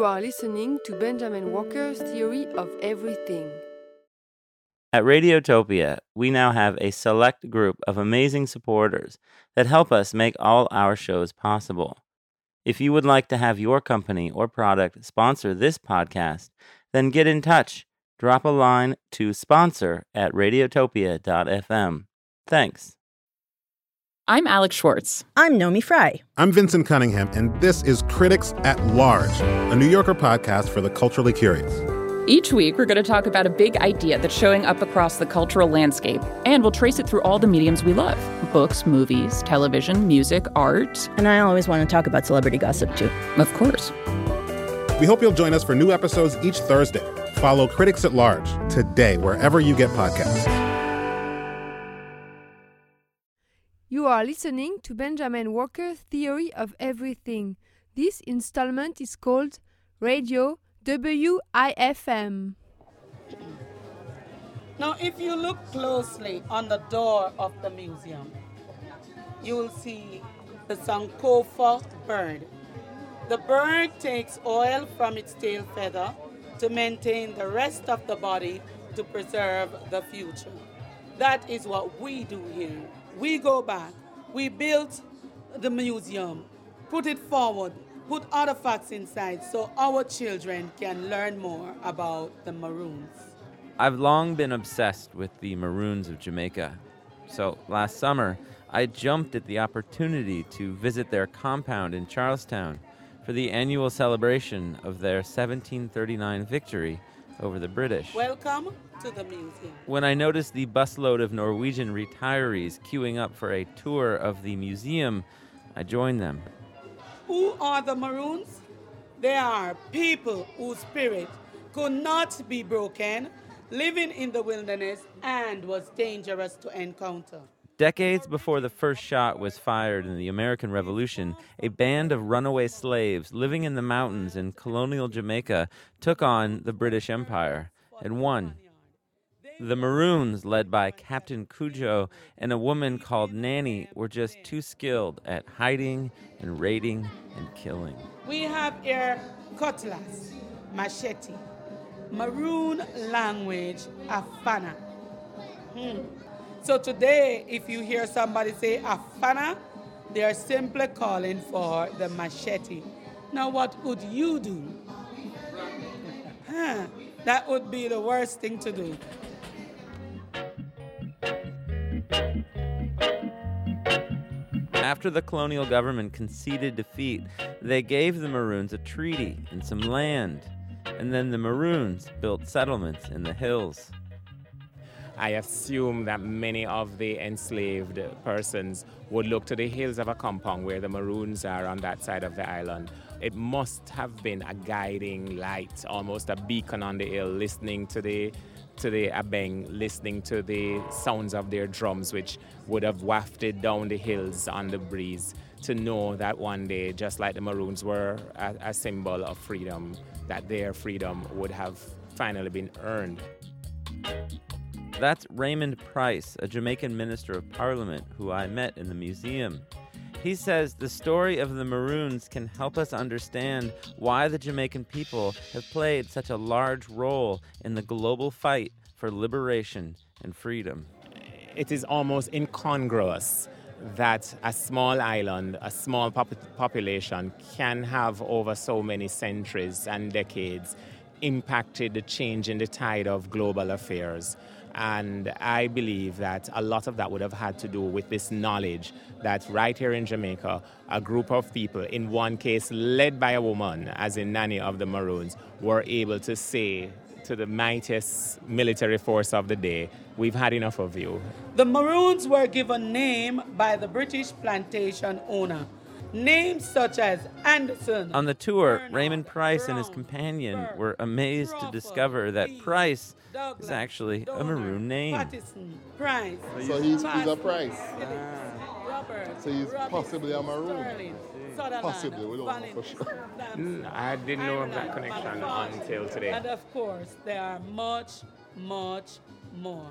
You are listening to Benjamin Walker's Theory of Everything. At Radiotopia, we now have a select group of amazing supporters that help us make all our shows possible. If you would like to have your company or product sponsor this podcast, then get in touch. Drop a line to sponsor@radiotopia.fm. Thanks. I'm Alex Schwartz. I'm Nomi Fry. I'm Vincent Cunningham, and this is Critics at Large, a New Yorker podcast for the culturally curious. Each week, we're going to talk about a big idea that's showing up across the cultural landscape, and we'll trace it through all the mediums we love: books, movies, television, music, art. And I always want to talk about celebrity gossip, too. Of course. We hope you'll join us for new episodes each Thursday. Follow Critics at Large today, wherever you get podcasts. You are listening to Benjamin Walker's Theory of Everything. This installment is called Radio WIFM. Now, if you look closely on the door of the museum, you will see the Sankofa bird. The bird takes oil from its tail feather to maintain the rest of the body to preserve the future. That is what we do here. We go back, we built the museum, put it forward, put artifacts inside so our children can learn more about the Maroons. I've long been obsessed with the Maroons of Jamaica. So last summer, I jumped at the opportunity to visit their compound in Charlestown for the annual celebration of their 1739 victory over the British. Welcome to the museum. When I noticed the busload of Norwegian retirees queuing up for a tour of the museum, I joined them. Who are the Maroons? They are people whose spirit could not be broken, living in the wilderness, and was dangerous to encounter. Decades before the first shot was fired in the American Revolution, a band of runaway slaves living in the mountains in colonial Jamaica took on the British Empire and won. The Maroons, led by Captain Cujo and a woman called Nanny, were just too skilled at hiding and raiding and killing. We have here cutlass, machete, Maroon language, Afana. So today, if you hear somebody say Afana, they are simply calling for the machete. Now, what would you do? That would be the worst thing to do. After the colonial government conceded defeat, they gave the Maroons a treaty and some land, and then the Maroons built settlements in the hills. I assume that many of the enslaved persons would look to the hills of a compound where the Maroons are on that side of the island. It must have been a guiding light, almost a beacon on the hill, listening to the abeng, listening to the sounds of their drums, which would have wafted down the hills on the breeze, to know that one day, just like the Maroons were a symbol of freedom, that their freedom would have finally been earned. That's Raymond Price, a Jamaican minister of parliament who I met in the museum. He says the story of the Maroons can help us understand why the Jamaican people have played such a large role in the global fight for liberation and freedom. It is almost incongruous that a small island, a small population can have over so many centuries and decades impacted the change in the tide of global affairs. And I believe that a lot of that would have had to do with this knowledge that right here in Jamaica, a group of people, in one case led by a woman, as in Nanny of the Maroons, were able to say to the mightiest military force of the day, we've had enough of you. The Maroons were given name by the British plantation owner. Names such as Anderson. On the tour, Bernard, Raymond Price and his Brown, companion Burke, were amazed to Crawford, discover that Reed, Price Douglas, is actually a Donner, Maroon name. Pattison, Price. So he's a Price. Robert, So he's possibly a Maroon. Sterling, Sutherland, Possibly, we don't know for sure. I didn't know of that connection until today. And of course, there are much, much more.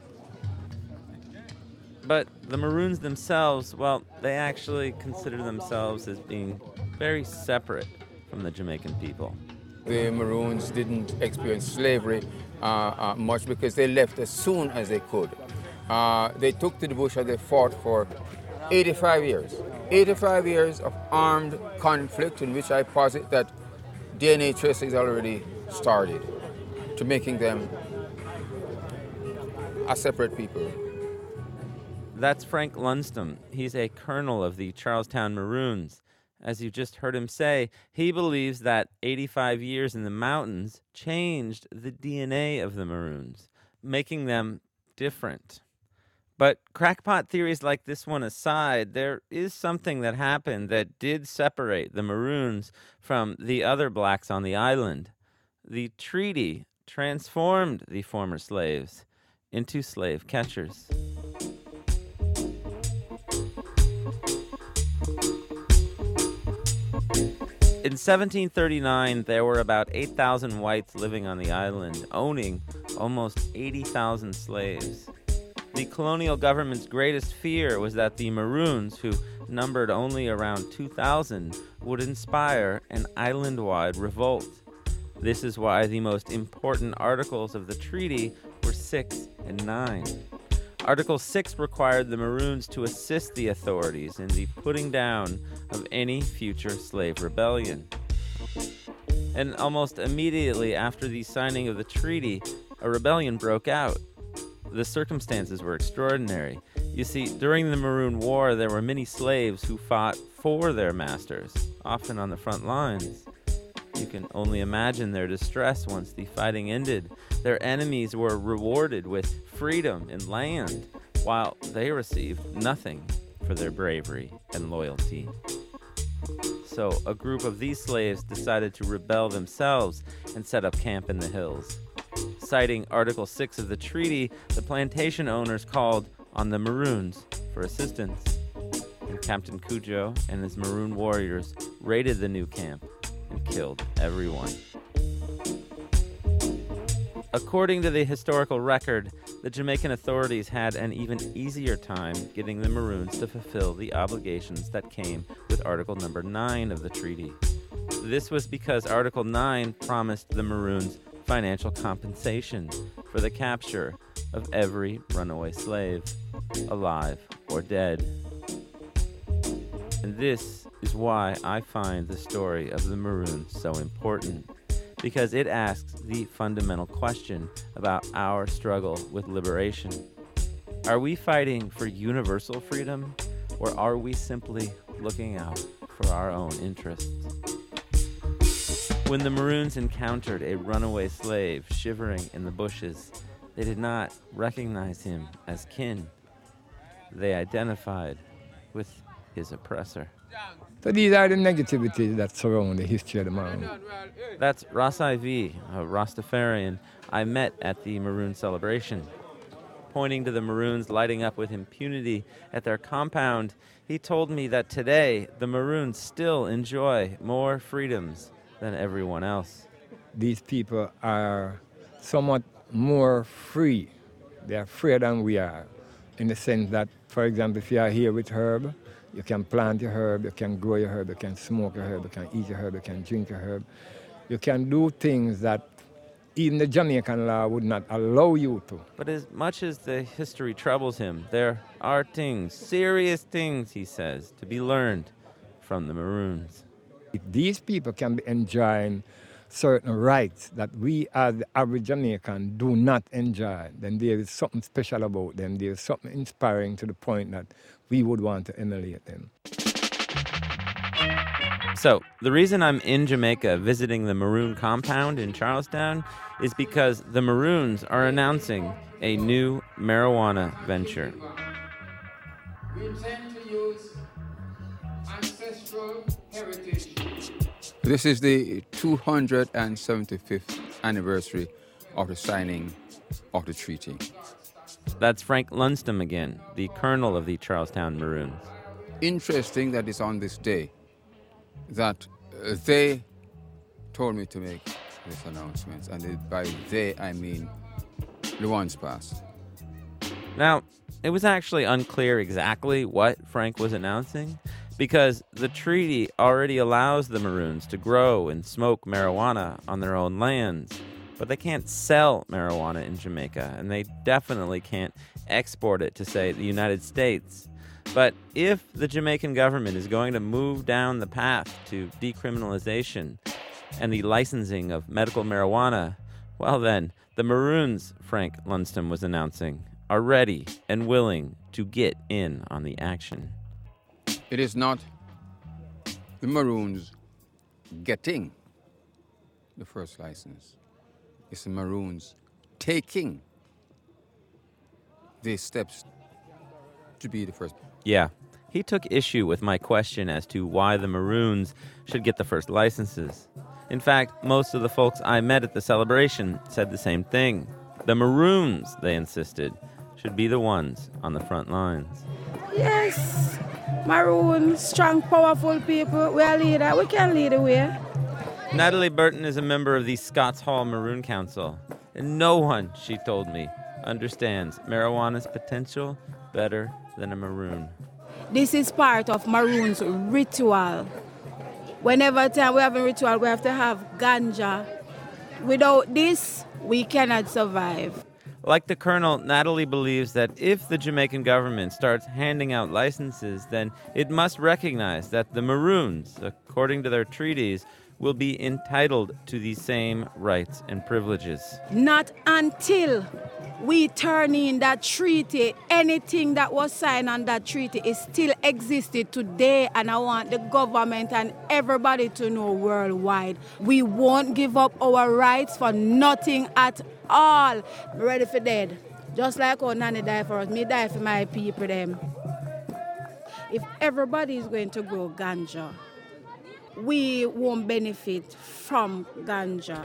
But the Maroons themselves, well, they actually consider themselves as being very separate from the Jamaican people. the Maroons didn't experience slavery much because they left as soon as they could. They took to the bush and they fought for 85 years. 85 years of armed conflict in which I posit that DNA tracing has already started to making them a separate people. That's Frank Lunstom. He's a colonel of the Charlestown Maroons. As you just heard him say, he believes that 85 years in the mountains changed the DNA of the Maroons, making them different. But crackpot theories like this one aside, there is something that happened that did separate the Maroons from the other blacks on the island. The treaty transformed the former slaves into slave catchers. In 1739, there were about 8,000 whites living on the island, owning almost 80,000 slaves. The colonial government's greatest fear was that the Maroons, who numbered only around 2,000, would inspire an island-wide revolt. This is why the most important articles of the treaty were 6 and 9. Article 6 required the Maroons to assist the authorities in the putting down of any future slave rebellion. And almost immediately after the signing of the treaty, a rebellion broke out. The circumstances were extraordinary. You see, during the Maroon War, there were many slaves who fought for their masters, often on the front lines. You can only imagine their distress once the fighting ended. Their enemies were rewarded with freedom and land, while they received nothing for their bravery and loyalty. So a group of these slaves decided to rebel themselves and set up camp in the hills. Citing Article 6 of the treaty, the plantation owners called on the Maroons for assistance. And Captain Cudjoe and his Maroon warriors raided the new camp and killed everyone. According to the historical record, the Jamaican authorities had an even easier time getting the Maroons to fulfill the obligations that came with Article number 9 of the treaty. This was because Article 9 promised the Maroons financial compensation for the capture of every runaway slave, alive or dead. And this is why I find the story of the Maroons so important, because it asks the fundamental question about our struggle with liberation. Are we fighting for universal freedom, or are we simply looking out for our own interests? When the Maroons encountered a runaway slave shivering in the bushes, they did not recognize him as kin. They identified with his oppressor. So these are the negativities that surround the history of the Maroon. That's Ras IV, a Rastafarian I met at the Maroon celebration. Pointing to the Maroons lighting up with impunity at their compound, he told me that today the Maroons still enjoy more freedoms than everyone else. These people are somewhat more free. They are freer than we are, in the sense that, for example, if you are here with herb, you can plant your herb, you can grow your herb, you can smoke your herb, you can eat your herb, you can drink your herb. You can do things that even the Jamaican law would not allow you to. But as much as the history troubles him, there are things, serious things, he says, to be learned from the Maroons. If these people can be enjoying certain rights that we as the average Jamaican do not enjoy, then there is something special about them. There is something inspiring to the point that we would want to emulate them. So, the reason I'm in Jamaica visiting the Maroon compound in Charlestown is because the Maroons are announcing a new marijuana venture. We intend to use ancestral heritage. This is the 275th anniversary of the signing of the treaty. That's Frank Lunstom again, the colonel of the Charlestown Maroons. Interesting that it's on this day that they told me to make this announcement, and by they I mean the ones past. Now, it was actually unclear exactly what Frank was announcing, because the treaty already allows the Maroons to grow and smoke marijuana on their own lands. But they can't sell marijuana in Jamaica, and they definitely can't export it to, say, the United States. But if the Jamaican government is going to move down the path to decriminalization and the licensing of medical marijuana, well then, the Maroons, Frank Lunstom was announcing, are ready and willing to get in on the action. It is not the Maroons getting the first license. It's the Maroons taking these steps to be the first. Yeah, he took issue with my question as to why the Maroons should get the first licenses. In fact, most of the folks I met at the celebration said the same thing. The Maroons, they insisted, should be the ones on the front lines. Yes, Maroons, strong, powerful people. We are leader. We can lead the way. Natalie Burton is a member of the Scotts Hall Maroon Council, and no one, she told me, understands marijuana's potential better than a Maroon. This is part of Maroon's ritual. Whenever time we have a ritual, we have to have ganja. Without this, we cannot survive. Like the Colonel, Natalie believes that if the Jamaican government starts handing out licenses, then it must recognize that the Maroons, according to their treaties, will be entitled to the same rights and privileges. Not until we turn in that treaty, anything that was signed on that treaty is still existed today, and I want the government and everybody to know worldwide, we won't give up our rights for nothing at all. I'm ready for dead. Just like how Nanny died for us, me die for my people them. If everybody is going to grow ganja, we won't benefit from ganja.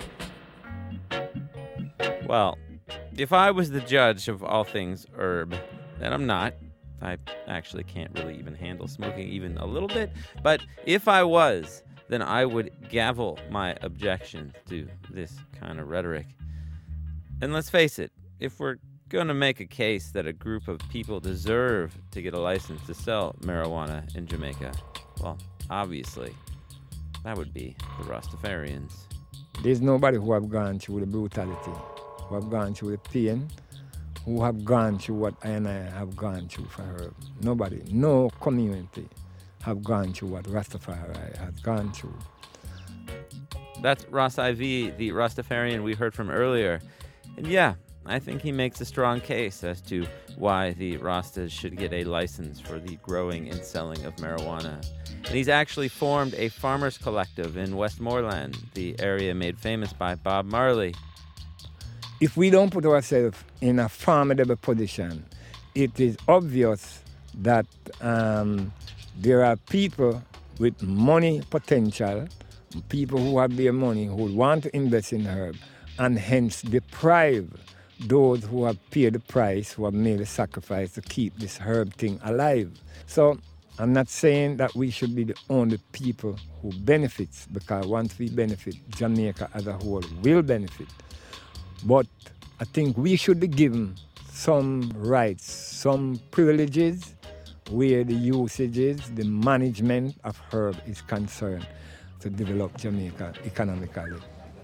Well, if I was the judge of all things herb, and I'm not, I actually can't really even handle smoking even a little bit, but if I was, then I would gavel my objection to this kind of rhetoric. And let's face it, if we're going to make a case that a group of people deserve to get a license to sell marijuana in Jamaica, well, obviously, that would be the Rastafarians. There's nobody who have gone through the brutality, who have gone through the pain, who have gone through what I and I have gone through for her. Nobody, no community have gone through what Rastafari has gone through. That's Ross I.V., the Rastafarian we heard from earlier. And yeah, I think he makes a strong case as to why the Rastas should get a license for the growing and selling of marijuana. And he's actually formed a farmers collective in Westmoreland, the area made famous by Bob Marley. If we don't put ourselves in a formidable position, it is obvious that there are people with money potential, people who have their money, who want to invest in herb, and hence deprive those who have paid the price, who have made the sacrifice to keep this herb thing alive. So I'm not saying that we should be the only people who benefits, because once we benefit, Jamaica as a whole will benefit. But I think we should be given some rights, some privileges where the usages, the management of herb is concerned to develop Jamaica economically.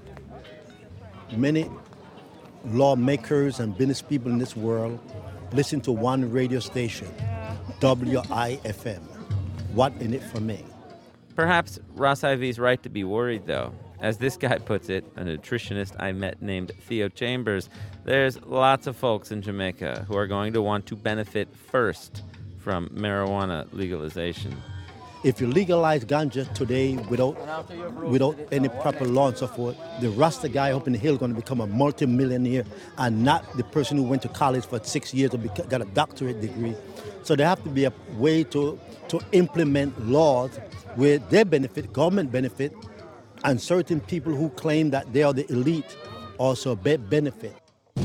Many lawmakers and business people in this world listen to one radio station, WIFM. What in it for me? Perhaps Ross Ivey's right to be worried, though. As this guy puts it, a nutritionist I met named Theo Chambers, there's lots of folks in Jamaica who are going to want to benefit first from marijuana legalization. If you legalize ganja today without any proper law and so forth, the Rasta guy up in the hill is going to become a multi-millionaire and not the person who went to college for 6 years and got a doctorate degree. So there have to be a way to implement laws where they benefit, government benefit, and certain people who claim that they are the elite also benefit.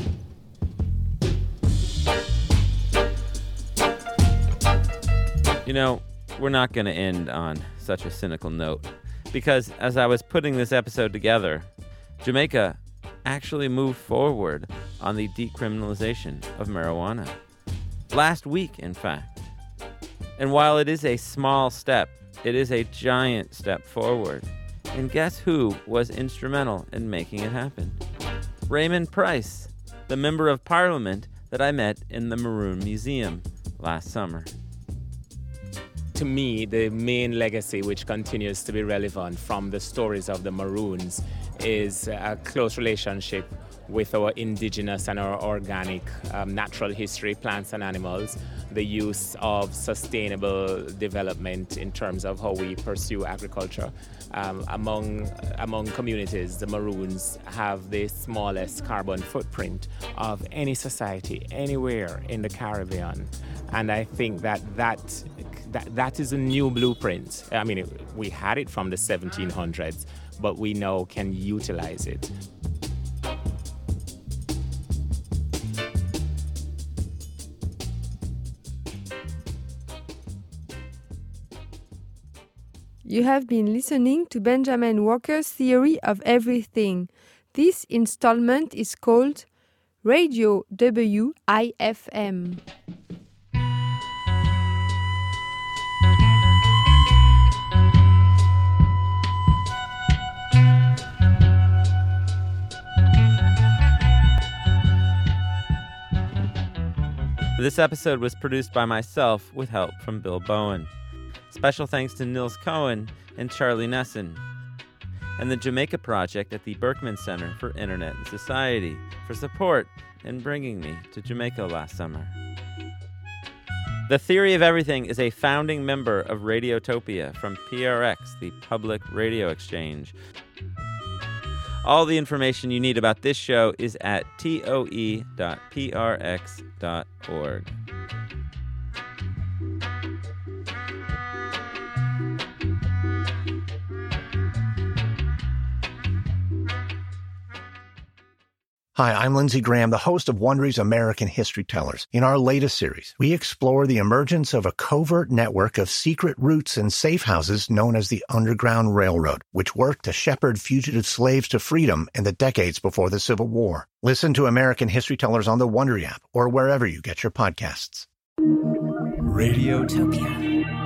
You know, we're not going to end on such a cynical note, because as I was putting this episode together, Jamaica actually moved forward on the decriminalization of marijuana. Last week, in fact. And while it is a small step, it is a giant step forward. And guess who was instrumental in making it happen? Raymond Price, the member of parliament that I met in the Maroon Museum last summer. To me, the main legacy which continues to be relevant from the stories of the Maroons is a close relationship with our indigenous and our organic natural history, plants and animals, the use of sustainable development in terms of how we pursue agriculture. Among communities, the Maroons have the smallest carbon footprint of any society anywhere in the Caribbean. And I think that is a new blueprint. I mean, we had it from the 1700s, but we now can utilize it. You have been listening to Benjamin Walker's Theory of Everything. This installment is called Radio WIFM. This episode was produced by myself with help from Bill Bowen. Special thanks to Nils Cohen and Charlie Nesson, and the Jamaica Project at the Berkman Center for Internet and Society for support in bringing me to Jamaica last summer. The Theory of Everything is a founding member of Radiotopia from PRX, the Public Radio Exchange. All the information you need about this show is at toe.prx.org. Hi, I'm Lindsey Graham, the host of Wondery's American History Tellers. In our latest series, we explore the emergence of a covert network of secret routes and safe houses known as the Underground Railroad, which worked to shepherd fugitive slaves to freedom in the decades before the Civil War. Listen to American History Tellers on the Wondery app or wherever you get your podcasts. Radiotopia.